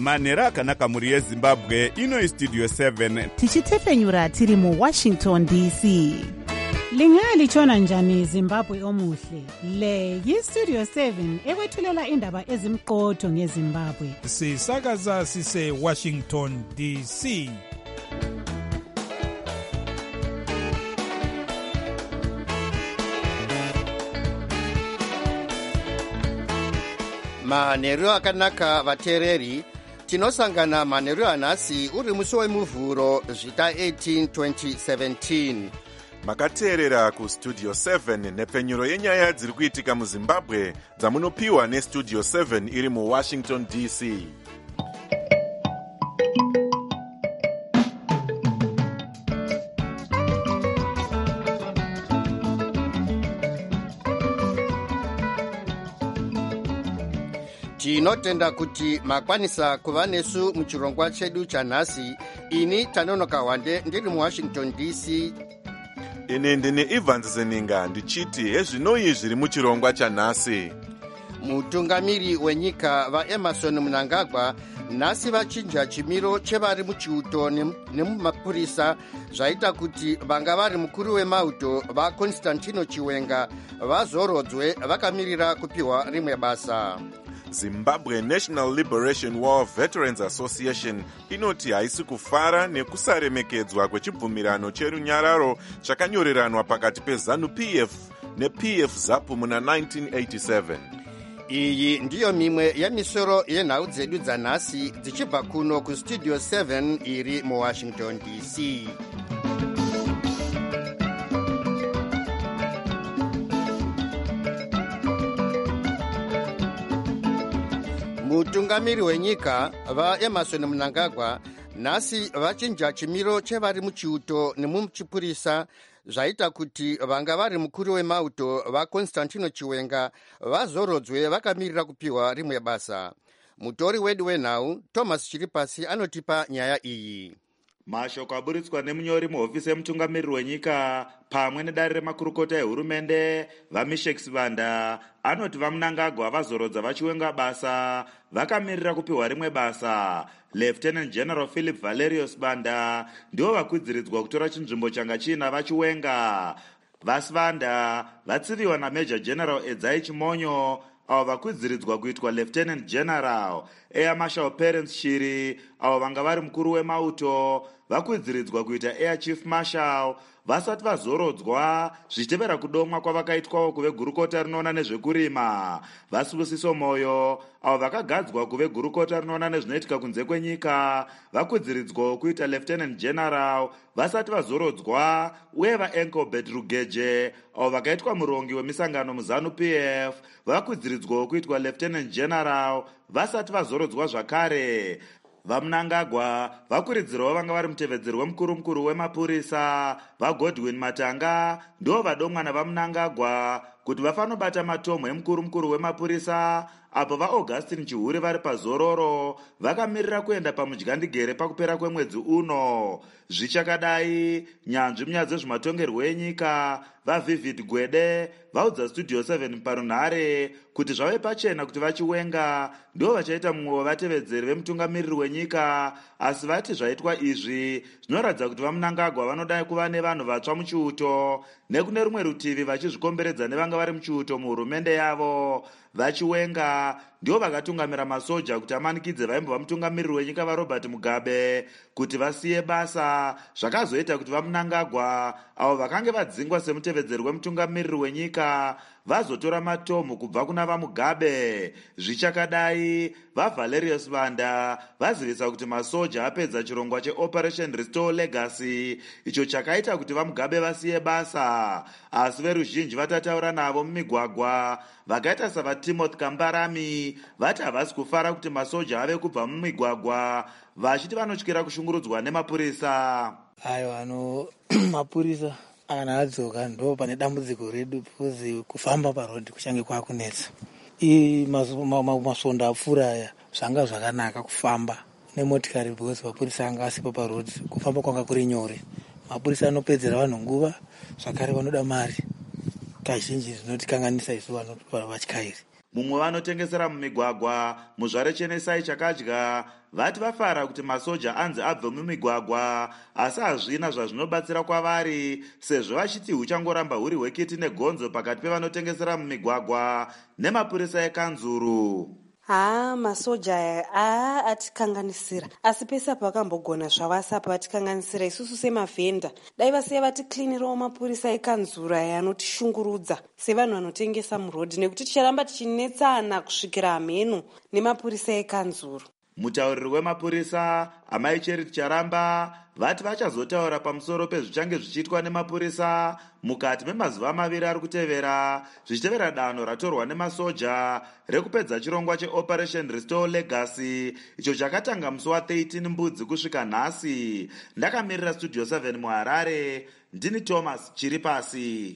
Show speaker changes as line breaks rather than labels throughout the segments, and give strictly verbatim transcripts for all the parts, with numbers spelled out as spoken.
manhero akanaka mhuri yezimbabwe. Ino istudio seven
tichitefenyura tiri muwashington D C. Lingalitshona njani Zimbabwe omuhle? Le yistudio seven ekwethulela indaba ezimqotho ngeZimbabwe.
Sisakaza sise Washington D C.
Manheru akanaka vateereri, tinosangana manheru anhasi uri musi wemuvhuro zvita eighteen twenty seventeen.
Makateerera kustudio seven nepfenyuro yenyaya dziri kuitika muZimbabwe dzamunopiwa nestudio seven iri muWashington D C.
Tinotenda kuti makwanisa kuva nesu muchirongwa chedu chanhasi. Ini Tanonoka Wande ndiri muWashington D C.
Ine ndine Evans Zeninga ndichiti hezvinoi zviri muchirongwa chanhasi.
Mutungamiri wenyika vaEmerson Mnangagwa nhasi vachinja chimiro chevari muchiuto nemumapurisa zvaita kuti vanga vari mukuru wemauto vaConstantino Chiwenga vazorodzwe vakamirira kupiwa rimwe basa.
Zimbabwe National Liberation War Veterans Association inoti haisi kufara nekusaremekedzwa kwechibvumirano cherunyararo chakanyoreranwa pakati peZANU-P F neP F ZAPU muna nineteen eighty-seven.
Iyi ndiyo mimwe yemisoro yenhau dzedu dzanhasi dzichibva kuno kustudio seven iri muWashington D C. Mutungamiri wenyika vaEmerson Mnangagwa nhasi vachinja chimiro chevari muchiuto nemuchipurisa zvaita kuti vanga vari mukuru wemauto vaConstantino Chiwenga vazorodzwe vakamirira kupiwa rimwe basa. Mutori wedu wenhau Thomas Chiripasi anotipa nyaya iyi.
Mashoko aburitswa nemunyori muhofisi yemutungamiriri wenyika pamwe nedare remakurukota ehurumende vaMishek Sivanda anoti vaMnangagwa vazorodza vachiwenga basa vakamirira kupiwa rimwe basa. Lieutenant General Philip Valerius Banda ndivo vakwidziridzwa kutora chinzvimbo changa chiina vachiwenga. VaSivanda vatsiviwa naMajor General Edzai Chimonyo avo vakwidziridzwa kuitwa Lieutenant General. Air Marshal Perence Shiri avo vanga vari mukuru wemauto vakwidziridzwa kuita Air Chief Marshal vasati vazorodzwa zvichitevera kudomwa kwavakaitwawo kuve gurukota rinoona nezvekurima. VaSibusiso Moyo avo vakagadzwa kuve gurukota rinoona nezvinoitika kunze kwenyika vakwidziridzwawo kuita Lieutenant General vasati vazorodzwa, uye vaEnkelbert Rugeje avo vakaitwa murongi wemisangano muZANU-P F vakwidziridzwawo kuitwa Lieutenant General vasati vazorodzwa zvakare. VaMnangagwa vakuridzirawo vanga vari mutevedzeri wemukuru mukuru wemapurisa vaGodwin Matanga ndivo vadomwana vaMnangagwa kuti vafanobata matomo emukuru mukuru wemapurisa apo vaAugustine Chihuri vari pazororo vakamirira kuenda pamudyandigere pakupera kwemwedzi uno. Zvichakadai, nyanzvi munyaya dzezvematongerwo enyika vaVivid Gwede vaudza studio seven parunhare kuti zvave pachena kuti vachiwenga ndivo vachaita mumwe wevatevedzeri vemutungamiriri wenyika, asi vati zvaitwa izvi zvinoratidza kuti vaMnangagwa vanoda kuva nevanhu vatsva muchiuto, nekune rumwe rutivi vachizvikomberedza nevanga vari muchiuto muhurumende yavo. Vachiwenga ndivo vakatungamira masoja kuti amanikidze vaimbova mutungamiriri wenyika vaRobert Mugabe kuti vasiye basa, zvakazoita kuti vaMnangagwa avo vakange vadzingwa semutevedzeri wemutungamiriri wenyika vazotora matomo kubva kuna vaMugabe. Zvichakadai, vaValerius Banda vazivisa kuti masoja apedza chirongwa cheOperation Restore Legacy icho chakaita kuti vaMugabe vasiye basa, asi veruzhinji vatataura navo mumigwagwa vakaita savaTimothy Kambarami vati havasi kufara kuti masoja ave kubva mumigwagwa vachiti vanotyira kushungurudzwa nemapurisa.
Ayo ano mapurisa kana adzoka ndo pane dambudziko redu because kufamba parodhi kuchange kwakunetsa. I masonda apfuura aya zvanga zvakanaka kufamba nemotikari because mapurisa anga asipo parodhi kufamba kwanga kuri nyore. Mapurisa anopedzera vanhu nguva zvakare vanoda mari. Kazhinji zvinotikanganisa isu vanhu vatyairi.
mumwe vanotengesera mumigwagwa muzvare chenesai chakadya vati vafara kuti masoja anzi abve mumigwagwa, asi hazvina zvazvinobatsira kwavari sezvo vachiti huchangoramba huri hwekiti negonzo pakati pevanotengesera mumigwagwa nemapurisa ekanzuru.
haa masoja aya aa atikanganisira, asi pese apo vakambogona zvavasi apa vatikanganisira isusu semavhenda. dai vasiya vatiklinirawo mapurisa ekanzuru aya anotishungurudza sevanhu vanotengesa murodhi, nekuti ticharamba tichinetsana kusvikira hamhenu nemapurisa ekanzuru.
Mutauriri wemapurisa Amai Charity Charamba vati vachazotaura pamusoro pezvichange zvichiitwa nemapurisa mukati memazuva maviri ari kutevera zvichitevera danho ratorwa nemasoja rekupedza chirongwa cheoperation restore legacy icho chakatanga musi wa13 mbudzi kusvika nhasi. Ndakamirira studio seven muHarare, ndini Thomas Chiripasi.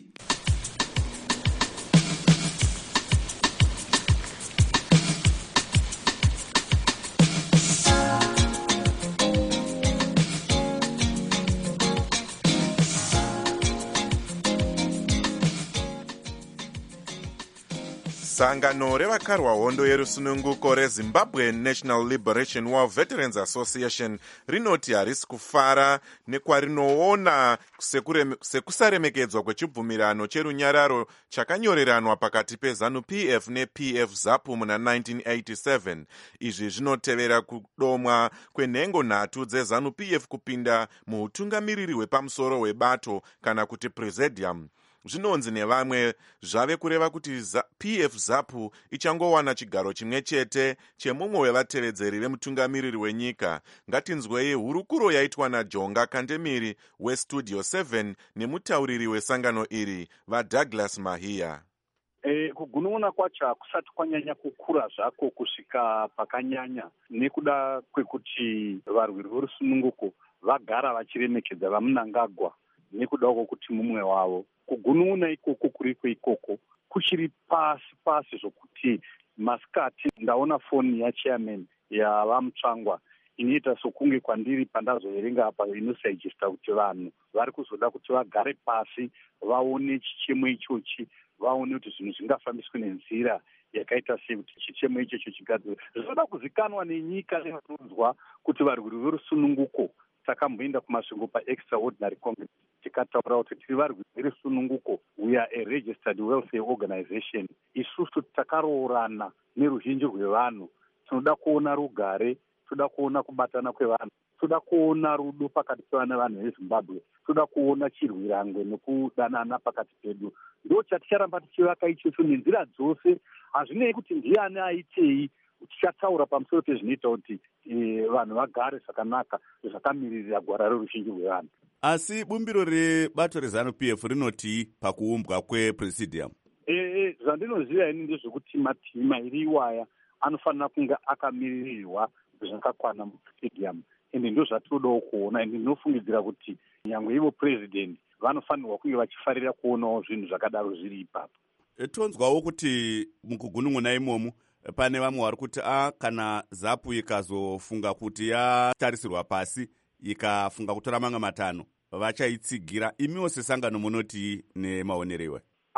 Sangano revakarwa hondo yerusununguko reZimbabwe National Liberation War Veterans Association rinoti harisi kufara nekwarinoona sekusaremekedzwa kwechibvumirano cherunyararo chakanyoreranwa pakati peZANU-P F neP F ZAPU muna nineteen eighty-seven. Izvi zvinotevera kudomwa kwenhengo nhatu dzeZANU-P F kupinda muhutungamiriri hwepamusoro hwebato kana kuti presidium. Zvinonzi nevamwe zvave kureva kuti P F ZAPU ichangowana chigaro chimwe chete chemumwe wevatevedzeri vemutungamiriri wenyika. Ngatinzwei hurukuro yaitwa naJonga Kandemiri weStudio seven nemutauriri wesangano iri vaDouglas Mahia.
E, kugunun'una kwacho hakusati kwanyanya kukura zvako kusvika pakanyanya nekuda kwekuti varwiri vorusununguko vagara vachiremekedza vaMnangagwa nekuda kwokuti mumwe wavo. Kugunun'una ikoko kuriko ikoko kuchiri pasi pasi zvokuti masikati ndaona foni yachairman yavamutsvangwa inoita sokunge kwandiri pandazoverenga apa inosaijesta kuti vanhu vari kuzoda kuti vagare pasi vaone chichemo ichochi, vaone kuti zvinhu zvingafambiswe nenzira yakaita sekuti chichemo ichocho chigadzirwe. Zvinoda kuzikanwa nenyika nevanonzwa kuti varwiri verusununguko takamboenda kumasvingo paextraordinary congress tikataura kuti tiri varwiri verusununguko, we are a registered welfare organization. Isusu takaroorana neruzhinji rwevanhu. Tinoda kuona rugare, toda kuona kubatana kwevanhu, toda kuona rudo pakati pevana vanhu veZimbabwe, toda kuona chirwirangwe nekudanana pakati pedu. Ndo chaticharamba tichivaka ichocho nenzira dzose. Hazvinei kuti ndiani aitei, tichataura pamusoro pezvinoita kuti e, vanhu vagare zvakanaka zvakamiririra gwara reruzhinji rwevanhu.
Asi bumbiro rebato reZANU-P F rinoti pakuumbwa kwepresidium.
E, zvandinoziva ini ndezvekuti mativi mairi iwaya anofanira kunge akamiririrwa zvakakwana mupresidium, ende ndo zvatinodawo kuona. Ende ndinofungidzira kuti nyangwe ivo president vanofanirwa kunge vachifarira kuonawo zvinhu zvakadaro zviri ipapo.
E, tonzwawo kuti mukugunun'una imomu pane vamwe vari kuti a kana ZAPU ikazofunga kuti yatarisirwa pasi ikafunga kutora mamwe matano vachayitsigira. Imiwo sesangano munoti nemaonerewe?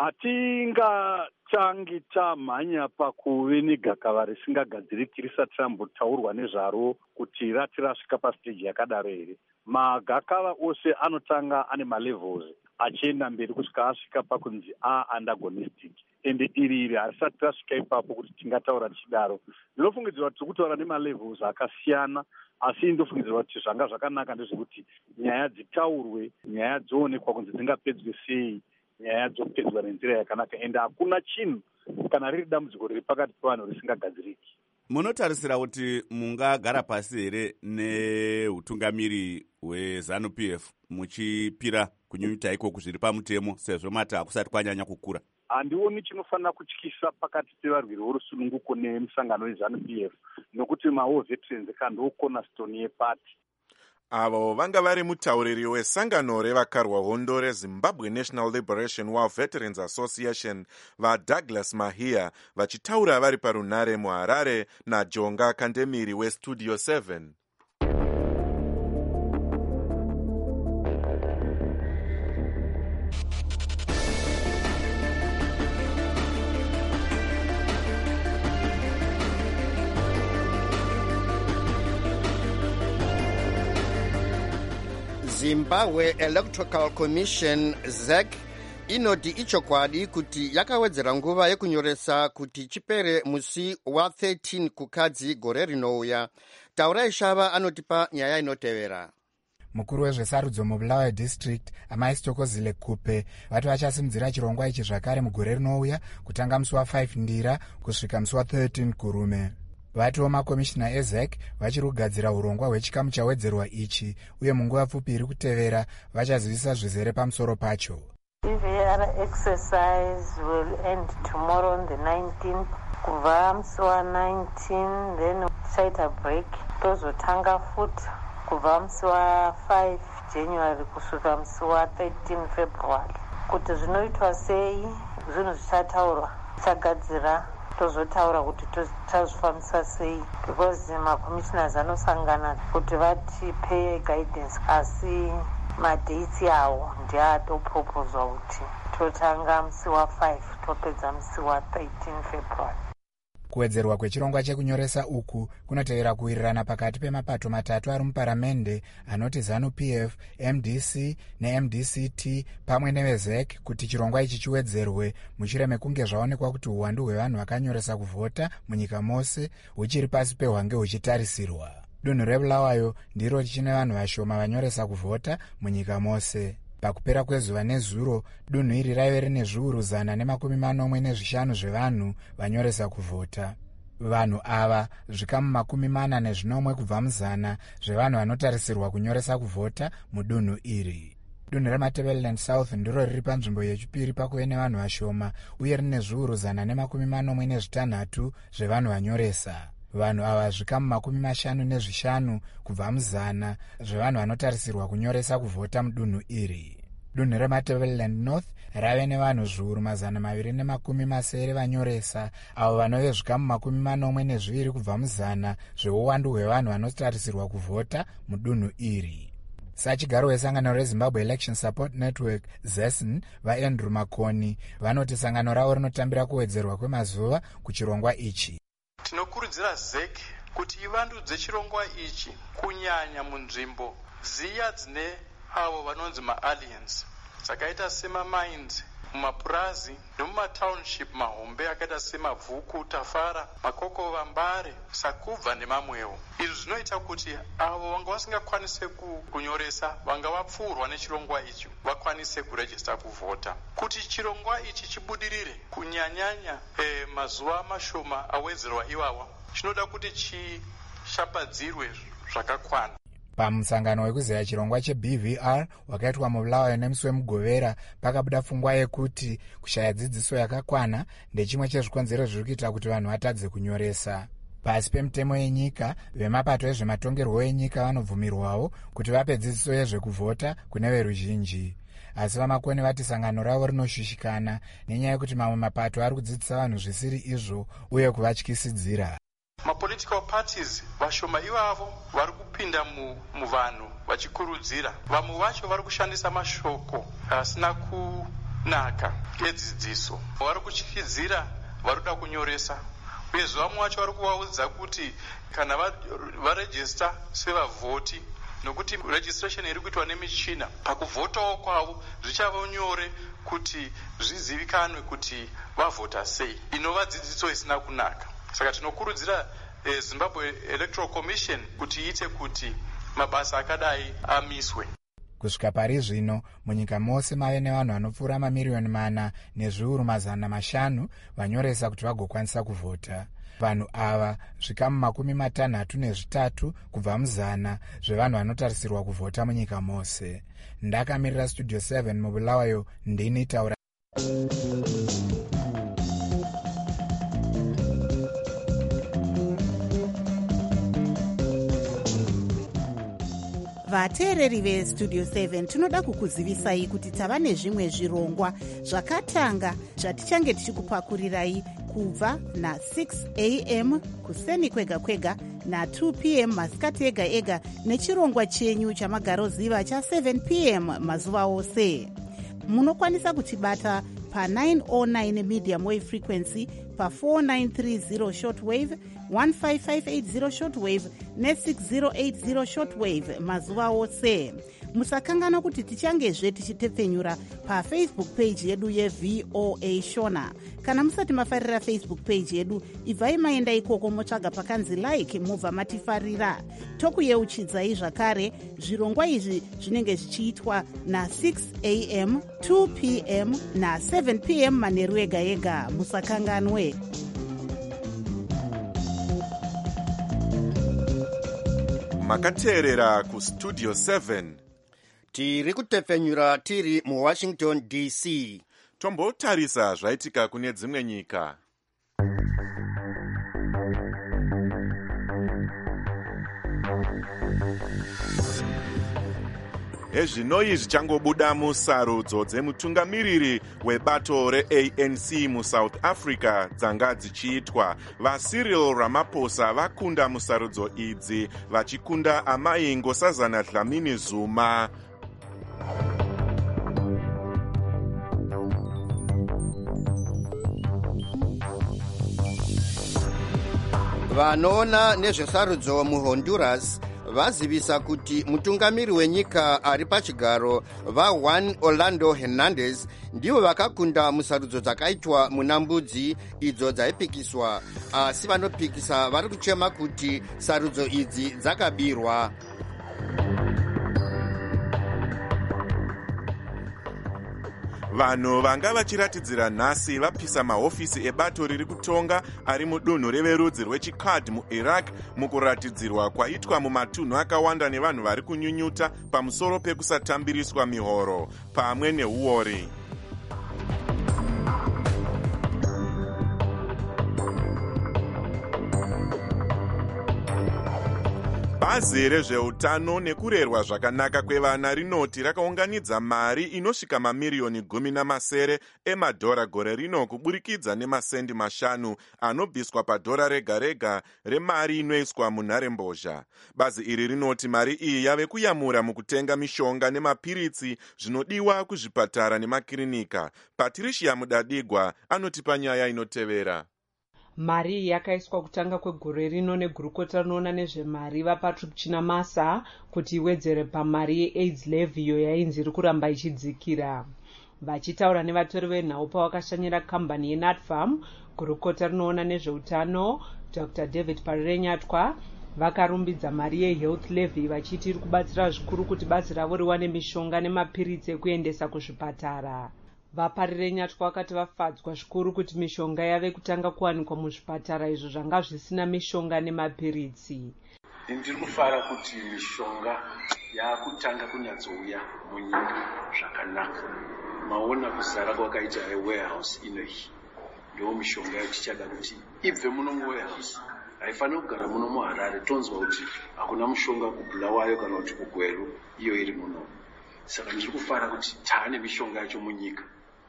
Hatingatangi tamhanya pakuve negakava risingagadziriki risati rambotaurwa nezvaro kuti rati rasvika pasiteji yakadaro here. Magakava ose anotanga ane malevels achienda mberi kusvika asvika pakunzi a-antagonistic. Ende iri iri harisati rasvika ipapo kuti tingataura tichidaro. Ndinofungidzira kuti tikutaura nemalevels akasiyana, asi ndofungidzira kuti zvanga zvakanaka ndezvekuti nyaya dzitaurwe, nyaya dzoonekwa kunzi dzingapedzwe sei, nyaya dzopedzwa nenzira yakanaka. Ende hakuna chinhu kana riri dambudziko riri pakati pevanhu risingagadziriki.
Munotarisira kuti mungagara pasi here neutungamiri hweZANU-P F muchipira kunyunyuta ikoko zviri pamutemo, sezvo mati hakusati kwanyanya kukura?
Handioni chinofanira kutyisa pakati pevarwiri vorusununguko nemusangano weZANU-P F, nokuti mawo veterans kandiwo cornerstone yepati.
Avo vanga vari mutauriri wesangano revakarwa hondo reZimbabwe National Liberation War Veterans Association vaDouglas Mahia vachitaura vari parunhare muHarare naJonga Kandemiri weStudio seven.
zimbabwe electoral commission Z E C inoti ichokwadi kuti yakawedzera nguva yekunyoresa kuti chipere musi wa thirteen kukadzi gore rinouya. Taurai Shava anotipa nyaya inotevera.
Mukuru wezvesarudzo mubulawayo district amai Stokozile Kupe vati vachasimudzira chirongwa ichi zvakare mugore rinouya kutanga musi wa five ndira kusvika musi wa thirteen kurume. Vatiwo makomishina eZ E C vachiri kugadzira urongwa hwechikamu chawedzerwa ichi uye munguva pfupi iri kutevera vachazivisa zvizere pamusoro pacho.
E V R exercise will end tomorrow on the nineteenth. Kubva musi wa nineteen then tichaita break tozotanga futi kubva musi wa five January kusvika musi wa thirteen February. Kuti zvinoitwa sei zvinhu zvichataurwa tichagadzira tozotaura kuti tazvifambisa sei because makommissioners anosangana kuti vatipe guidance asi madates awo ndiatopropozwa kuti totanga musi wa five topedza musi wa thirteen February.
Kuwedzerwa kwechirongwa chekunyoresa uku kunotevera kuwirirana pakati pemapato matatu ari muparamende anoti ZANU-P F, M D C ne-M D C T pamwe neveZ E C kuti chirongwa ichi chiwedzerwe mushure mekunge zvaonekwa kuti uwandu hwevanhu vakanyoresa kuvhota munyika mose huchiri pasi pehwange huchitarisirwa. Dunhu reBulawayo ndiro chine vanhu vashoma vanyoresa kuvhota munyika mose. Pakupera kwezuva nezuro, dunhu iri raive rine zviuru zana nemakumi manomwe nezvishanu zvevanhu vanyoresa kuvhota. Vanhu ava zvikamu makumi mana nezvinomwe kubva muzana zvevanhu vanotarisirwa kunyoresa kuvhota mudunhu iri. Dunhu reMatabeleland South ndiro riri panzvimbo yechipiri pakuve nevanhu vashoma uye rine zviuru zana nemakumi manomwe nezvitanhatu zvevanhu vanyoresa. Vanhu ava zvikamu makumi mashanu nezvishanu kubva muzana zvevanhu vanotarisirwa kunyoresa kuvhota mudunhu iri. Dunhu reMatabeleland North rave nevanhu zviuru mazana maviri nemakumi masere vanyoresa avo vanove zvikamu makumi manomwe nezviviri kubva muzana zveuwandu hwevanhu vanotarisirwa kuvhota mudunhu iri. Sachigaro wesangano reZimbabwe Election Support Network Z E S N vaAndrew Makoni vanoti sangano ravo rinotambira kuwedzerwa kwemazuva kuchirongwa ichi.
Tinokurudzira Z E C kuti ivandudze chirongwa ichi kunyanya munzvimbo dziya dzine avo vanonzi maalliance dzakaita semamines mumapurazi nemumatownship mahombe akaita semabvuku, Tafara, Makokova, Mbare, Sakubva nemamwewo. Izvi zvinoita kuti avo vanga vasingakwanise kunyoresa vanga vapfuurwa nechirongwa ichi vakwanise kurejista kuvhota. Kuti chirongwa ichi chibudirire kunyanyanya eh, mazuva mashoma awedzerwa iwawa chinoda kuti chishambadzirwe zvakakwana.
Pamusangano wekuzeya chirongwa cheB V R wakaitwa muBulawayo nemusi wemugovera pakabuda pfungwa yekuti kushaya dzidziso yakakwana ndechimwe chezvikonzero zviri kuita kuti vanhu vatadze kunyoresa. Pasi pemutemo yenyika, vemapato ezvematongerwo enyika vanobvumirwawo kuti vape dzidziso yezvekuvhota kune veruzhinji. Asi vamakoni vati sangano ravo rinoshushikana nenyaya yekuti mamwe mapato ari kudzidzisa vanhu zvisiri izvo uye kuvatyisidzira.
Mapolitical parties vashoma ivavo vari kupinda muvanhu vachikurudzira. Vamwe vacho vari kushandisa mashoko asina kunaka edzidziso. Vari kutyisidzira vari kuda kunyoresa. Uyezve vamwe vacho vari kuvaudza kuti kana varejista sevavhoti nokuti registration iri kuitwa nemichina pakuvhotawo kwavo zvichava nyore kuti zvizivikanwe kuti vavhota sei. Inova dzidziso isina kunaka. Saka tinokurudzira eh, Zimbabwe Electoral Commission kuti iite kuti mabasa akadai amiswe.
Kusvika pari zvino munyika mose mave nevanhu vanopfuura mamiriyoni mana nezviuru mazana mashanu vanyoresa kuti vagokwanisa kuvhota. Vanhu ava zvikamu makumi matanhatu nezvitatu kubva muzana zvevanhu vanotarisirwa kuvhota munyika mose. Ndakamirira Studio seven muBulawayo ndini Taura.
Vateereri veStudio seven tinoda kukuzivisai kuti tava nezvimwe zvirongwa zvakatanga zvatichange tichikupakurirai kubva na-six a m kuseni kwega kwega na-two p m masikati ega ega nechirongwa chenyu chamagaroziva cha-seven p m mazuva ose. Munokwanisa kutibata pa-nine oh nine medium wave frequency, pa-four nine three zero shortwave, one five five eight zero shortwave ne-six zero eight zero shortwave mazuva ose. Musakangana kuti tichangezve tichitepfenyura pafacebook page yedu yevoa shona. Kana musati mafarira Facebook page yedu, ibvai maenda ikoko motsvaga pakanzi like mubva matifarira. Tokuyeuchidzai zvakare zvirongwa izvi zvinenge zvichiitwa na six a m, two p m na seven p m manheru ega ega. Musakanganwe.
Makateerera ku Studio seven.
Tiri kutepfenyura tiri mu Washington D C.
Tombotarisa zvaitika kune dzimwe nyika. Ezvinoi zvichangobuda musarudzo dzemutungamiriri webato re-A N C muSouth Africa dzanga dzichiitwa. VaCyril Ramaphosa vakunda musarudzo idzi vachikunda amai Nkosazana Dlamini Zuma.
Vanoona nezvesarudzo muHonduras vazivisa kuti mutungamiri wenyika ari pachigaro vaJuan Orlando Hernandez ndivo vakakunda musarudzo dzakaitwa muna mbudzi idzo dzaipikiswa, asi vanopikisa vari kuchema kuti sarudzo idzi dzakabirwa.
Vanhu vanga vachiratidzira nhasi vapisa mahofisi ebato riri kutonga ari mudunhu reverudzi rwechikurd muIraq mukuratidzirwa kwaitwa mumatunhu akawanda nevanhu vari kunyunyuta pamusoro pekusatambiriswa mihoro pamwe neuori. Bazi rezveutano nekurerwa zvakanaka kwevana rinoti rakaunganidza mari inosvika mamiriyoni gumi namasere emadhora gore rino kuburikidza nemasendi mashanu anobviswa padhora rega rega remari inoiswa munharembozha. Bazi iri rinoti mari iyi yave kuyamura mukutenga mishonga nemapiritsi zvinodiwa kuzvipatara nemakirinika. Patricia Mudadigwa anotipa nyaya inotevera.
Mari yakaiswa kutanga kwegore rino negurukota rinoona nezvemari vaPatrick Chinamasa kuti iwedzere pamari yeAIDS levy iyo yainzi iri kuramba ichidzikira. Vachitaura nevatori venhau pavakashanyira kambani yeNatfarm, gurukota rinoona nezveutano Doctor David Parirenyatwa vakarumbidza mari yehealth levy vachiti iri kubatsira zvikuru kuti basi ravo riwane mishonga nemapiritsi ekuendesa kuzvipatara. Vaparirenyatwa vakati vafadzwa zvikuru kuti mishonga yave kutanga kuwanikwa muzvipatara izvo zvanga zvisina mishonga nemapiritsi.
Ndiri kufara kuti mishonga yakutanga kunyatsouya munyika zvakanaka. Maona kuzara kwakaita warehouse inoyi ndiwo mishonga yatichada kuti ibve muno muwarehouse. Haifaniri kugara muno muHarare tonzwa kuti hakuna mushonga kuBulawayo kana kuti kuGweru iyo iri muno. Saka ndiri kufara kuti taane mishonga yacho munyika.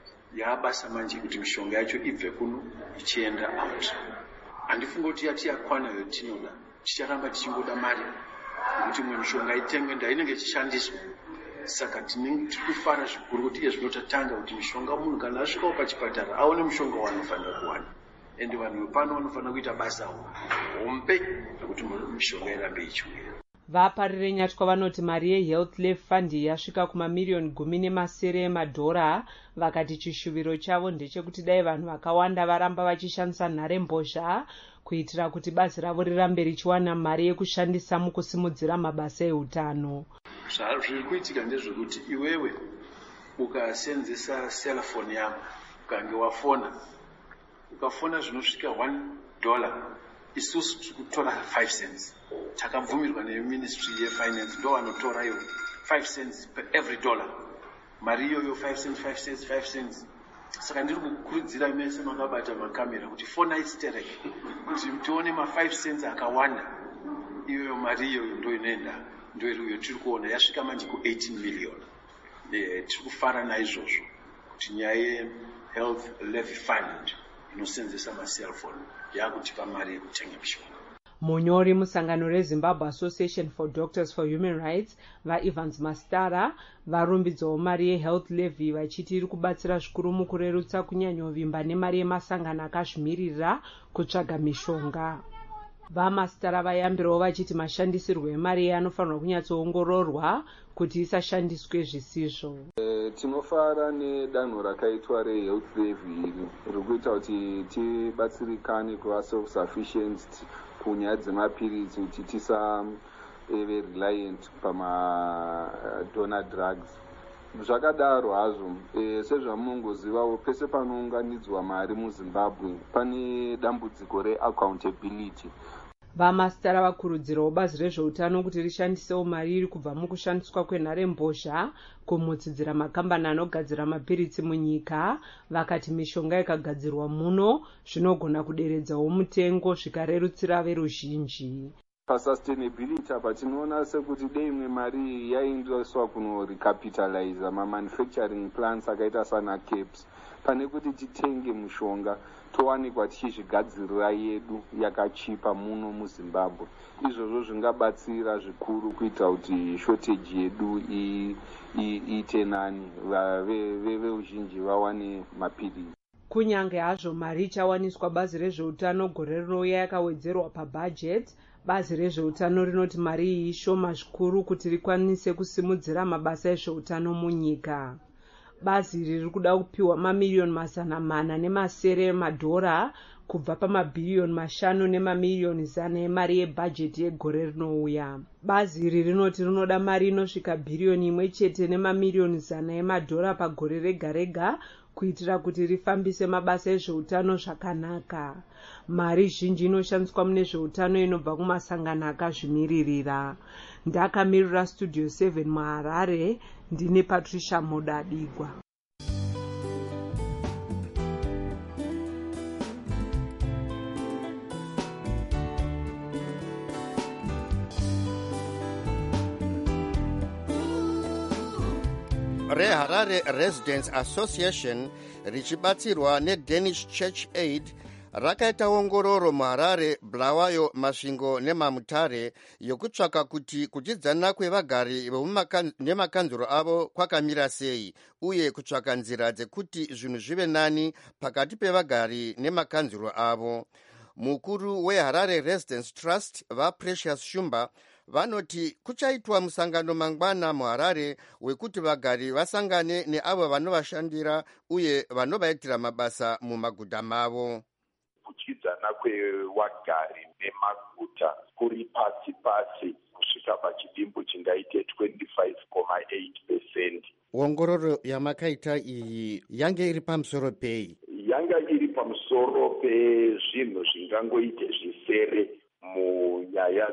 Yabasa manje kuti mishonga yacho ibve kuno ichienda out. Handifunga kuti yati yakwana yotinoda ticharamba tichingoda mari kuti mwe mishonga itengwe ndainenge ichishandiswa. Saka tinenge tiri kufara zvikuru kuti iye zvinotatanga kuti mishonga munhu kana asvikawo pachipatara aone mushonga waanofanira kuwana. Ende vanhu pano vanofanira kuita basa hombe rekuti mishonga irambe ichiuya.
Vaparirenyatwa vanoti mari yehealth levy fund yasvika kumamiriyoni gumi nemasere emadhora. Vakati chishuviro chavo ndechekuti dai vanhu vakawanda varamba vachishandisa nharembozha kuitira kuti bazi ravo rirambe richiwana mari yekushandisa mukusimudzira mabasa eutano.
Zviri kuitika ndezvekuti iwewe ukasenzesa selfone yako ukange wafona ukafona zvinosvika one dollar isusu tiri kutora five cents. Takabvumirwa neministry yefinance ndo vanotora iyo five cents per every dollar. Mari iyoyo five cents five cents five cents. Saka ndiri kukurudzira mese makabata makamera kuti fona itereke kuti tione ma five cents akawanda. Iyoyo mari iyoyo ndo inoenda ndo iriyo tiri kuona yasvika manje ku eighteen million. Eh tiri kufara naizvozvo kuti nyaya yehealth levy fund inosenzesa maselfone yakutipa mari yekutenga mishonga.
Munyori musangano reZimbabwe Association for Doctors for Human Rights vaEvans Mastara varumbidzawo mari yehealth levy vachiti iri kubatsira zvikuru mukurerutsa kunyanyovimba nemari yemasangano akazvimirira kutsvaga mishonga. vamasitara vayambirawo vachiti mashandisirwo emari anofanirwa kunyatsoongororwa kuti isashandiswe zvisizvo.
E, tinofara nedanho rakaitwa rehealth levy iri riri kuita kuti tibatsirikane kuva self sufficient kunyaya dzemapiritsi kuti tisave reliant pamadonor drugs. Zvakadaro hazvo, e, sezvamunongozivawo pese panounganidzwa mari muzimbabwe pane dambudziko reaccountability.
vamasitara vakurudzirawo bazi rezveutano kuti rishandisewo mari iri kubva mukushandiswa kwenharembozha kumutsidzira makambani anogadzira mapiritsi munyika. Vakati mishonga ikagadzirwa muno zvinogona kuderedzawo mutengo zvikarerutsira veruzhinji.
Pasustainability apa tinoona sekuti dei imwe mari yaindoswa kunorecapitaliza mamanufacturing plants akaita sana caps pane kuti titenge mushonga towanikwa tichizvigadzirira yedu yakachipa muno muzimbabwe. Izvozvo zvingabatsira zvikuru kuita kuti shortage yedu iite nani, veruzhinji vawane mapiritsi.
Kunyange hazvo mari ichawaniswa bazi rezveutano gore rinouya yakawedzerwa pabhajet, bazi rezveutano rinoti mari iyi ishoma zvikuru kuti rikwanise kusimudzira mabasa ezveutano munyika. Bazi iri riri kuda kupiwa mamiriyoni mazana mana nemasere emadhora kubva pamabhiriyoni mashanu nemamiriyoni zana emari yebhajeti yegore rinouya. Bazi iri rinoti rinoda mari inosvika bhiriyoni imwe chete nemamiriyoni zana emadhora pagore rega rega kuitira kuti rifambise mabasa ezveutano zvakanaka. Mari zhinji inoshandiswa mune zveutano inobva kumasangano akazvimiririra. Ndakamirira Studio seven muHarare, ndine Patricia Modadigwa.
reHarare Residents Association richibatsirwa neDanish Church Aid rakaita ongororo muHarare, Bulawayo, Masvingo neMamutare yokutsvaka kuti kuchidzana kwevagari nemakanzuro avo kwakamira sei uye kutsvaka nzira dzekuti zvinhu zvive nani pakati pevagari nemakanzuro avo. Mukuru weHarare Residents Trust vaPrecious Shumba vanoti kuchaitwa musangano mangwana muHarare wekuti vagari vasangane neavo vanovashandira uye vanovaitira mabasa mumaguta mavo.
Kuchidzana kwevagari nemaguta kuri pasi pasi kusvika pachidimbu chingaite twenty-five point eight percent.
Ongororo yamakaita iyi yange iri pamusoro pei?
Yanga iri pamusoro pezvinhu zvingangoite zvisere munyaya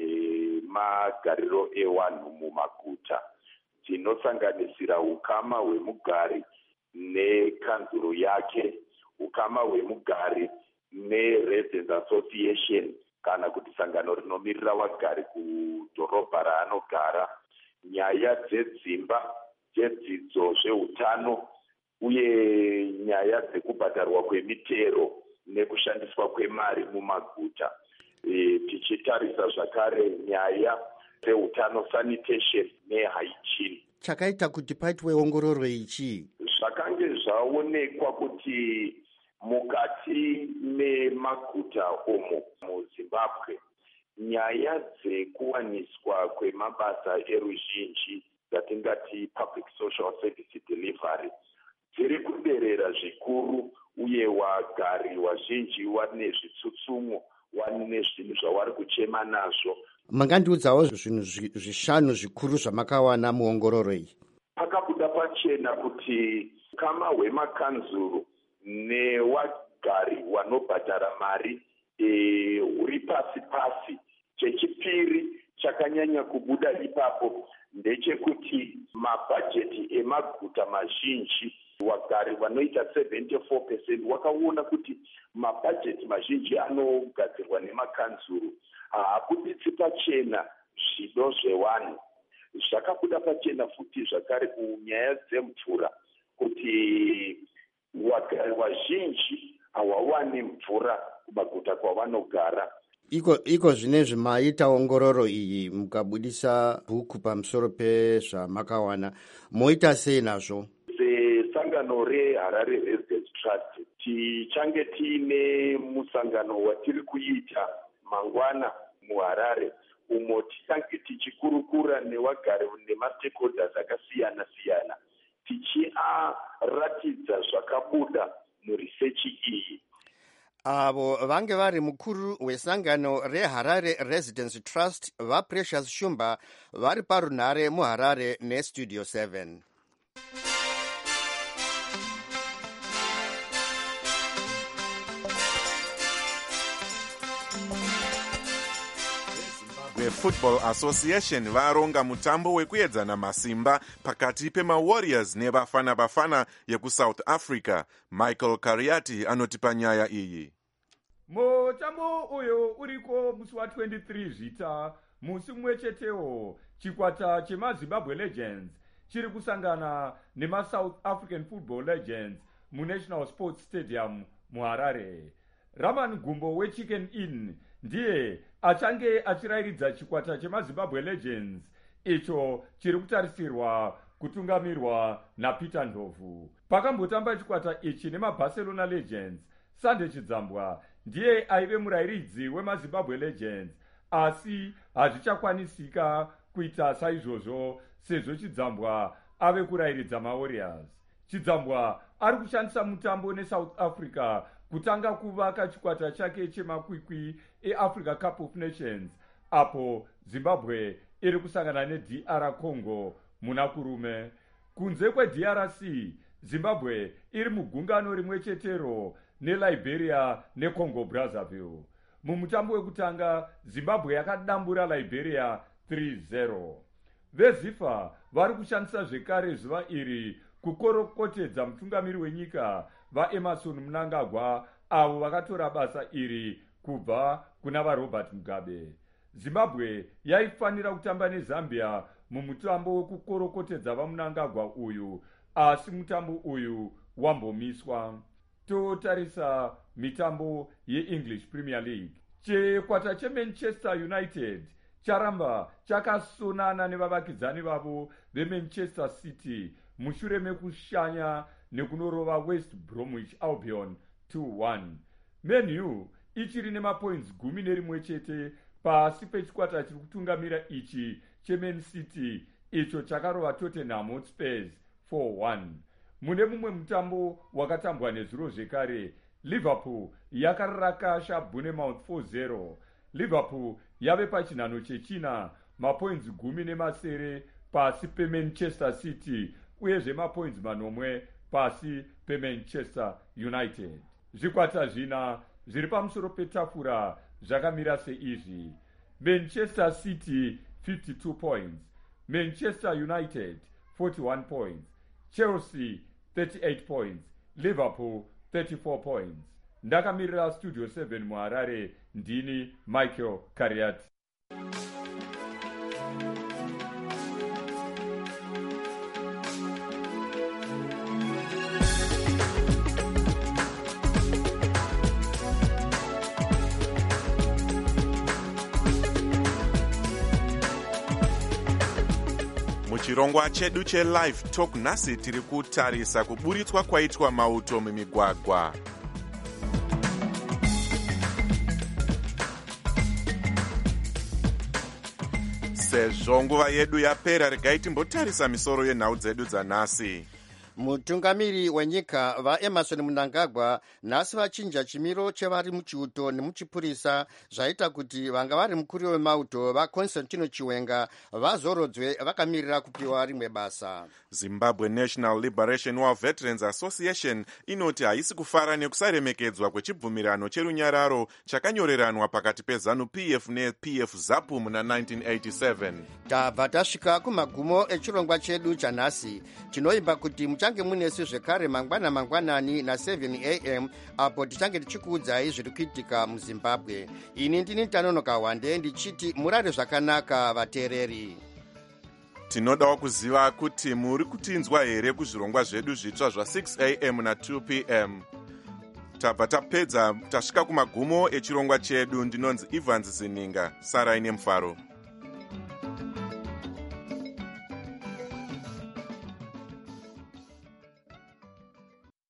dzemagariro evanhu mumaguta, dzinosanganisira ukama hwemugari nekanzuro yake, ukama hwemugari neResidents Association kana kuti sangano rinomirira vagari kudhorobha raanogara, nyaya dzedzimba, dzedzidzo, zveutano uye nyaya dzekubhadharwa kwemitero nekushandiswa kwemari mumaguta. E, tichitarisa zvakare nyaya dzeutano, sanitation nehygiene.
Chakaita kuti paitwe ongororo ichi
zvakange zvaonekwa kuti mukati memaguta omo muZimbabwe nyaya dzekuwaniswa kwemabasa eruzhinji dzatingati public social service delivery dziri kuderera zvikuru, uye wagari wazhinji wane zvitsutsumo, wane zvinhu zvavari kuchema nazvo.
Mangandiudzawo zvinhu zvishanu zvikuru zvamakawana muongororo iyi?
Pakabuda pachena kuti kama hwemakanzuru newagari wanobhadhara mari e, uri pasi pasi. Chechipiri chakanyanya kubuda ipapo ndechekuti mabhajeti emaguta mazhinji, wagari vanoita seventy-four percent wakaona kuti mabhajeti mazhinji anogadzirwa nemakanzuru haabuditsi pachena zvido zvevanhu. Zvakabuda pachena futi zvakare kunyaya dzemvura kuti wagari vazhinji hawawani mvura kumaguta kwavanogara.
Iko, iko zvinezvi maita ongororo iyi mukabudisa bhuku pamusoro pezvamakawana, moita sei nazvo?
Sesangano reHarare Residents Trust tichange tiine musangano watiri kuita mangwana muharare, umo tichange tichikurukura newagari nemastakeholders akasiyana siyana tichiaratidza zvakabuda muresearch iyi.
avo vange vari mukuru wesangano reharare residence trust vaprecious shumba vari parunhare muharare nestudio seven.
vefootball association varonga mutambo wekuedzana masimba pakati pemawarriors nevafana bafana yekusouth africa. Michael Kariati anotipa nyaya iyi.
mutambo uyo uriko musi wa twenty-three zvita musi mumwe chetewo chikwata chemazimbabwe legends chiri kusangana nemasouth african football legends munational sports stadium muharare. Raman Gumbo wechicken inn ndiye achange achirairidza chikwata chemazimbabwe legends icho chiri kutarisirwa kutungamirwa napeter ndovhu. Pakambotamba chikwata ichi nemabarcelona legends, Sande Chidzambwa ndiye aive murairidzi wemazimbabwe legends, asi hazvichakwanisika kuita saizvozvo sezvo Chidzambwa ave kurairidza mawarriors. Chidzambwa ari kushandisa mutambo nesouth africa kutanga kuvaka chikwata chake chemakwikwi eAfrica Cup of Nations, apo Zimbabwe iri kusangana neD R Congo muna kurume. Kunze kweD R C, Zimbabwe iri mugungano rimwe chetero neLiberia neCongo Brazzaville. Mumutambo wekutanga, Zimbabwe yakadambura Liberia three zero. Vezifa vari kushandisa zvekare zuva iri kukorokotedza mutungamiri wenyika vaEmerson Mnangagwa avo vakatora basa iri kubva kuna vaRobert Mugabe. Zimbabwe yaifanira kutamba neZambia mumutambo wekukorokotedza vaMnangagwa uyu, asi mutambo uyu wambomiswa. Totarisa mitambo yeEnglish Premier League. Chikwata cheManchester United charamba chakasonana nevavakidzani vavo veManchester City mushure mekushanya nekunorova West Bromwich Albion two one. Man U ichiri nemapoints gumi nerimwe chete pasi pechikwata chiri kutungamira ichi cheMan City icho chakarova Tottenham Hotspur four one. Mune mumwe mutambo wakatambwa nezuro zvekare, Liverpool yakarakasha Bournemouth four zero. Liverpool yave pachinhano chechina mapoints gumi nemasere pasi peManchester City uyezve mapoints manomwe pasi peManchester United. Zvikwata zvina zviri pamusoro petafura zvakamira seizvi: Manchester City fifty-two points, Manchester United forty-one points, Chelsea thirty-eight points, Liverpool thirty-four points. Ndakamirira Studio seven muharare, ndini Michael Kariati.
Muchirongwa chedu chelive talk nhasi tiri kutarisa kuburitswa kwaitwa mauto mumigwagwa. Sezvo nguva yedu yapera, regai timbotarisa misoro yenhau dzedu dzanhasi.
Mutungamiri wenyika vaEmerson Mnangagwa nhasi vachinja chimiro chevari muchiuto nemuchipurisa zvaita kuti vanga vari mukuru wemauto vaConstantino Chiwenga vazorodzwe vakamirira kupiwa rimwe basa.
Zimbabwe National Liberation War Veterans Association inoti haisi kufara nekusaremekedzwa kwechibvumirano cherunyararo chakanyoreranwa pakati peZANU-P F neP F ZAPU muna nineteen eighty-seven.
Tabva tasvika kumagumo echirongwa chedu chanhasi. Tinoimba kuti muchange munesu zvekare mangwana mangwanani na-seven a m apo tichange tichikuudzai zviri kuitika muZimbabwe. Ini ndini Tanonoka Wande ndichiti murare zvakanaka vateereri.
Tinodawo kuziva kuti muri kutinzwa here kuzvirongwa zvedu zvitsva zva-six a m na-two p m. Tabva tapedza tasvika kumagumo echirongwa chedu. Ndinonzi Evans Zininga. Sarai nemufaro.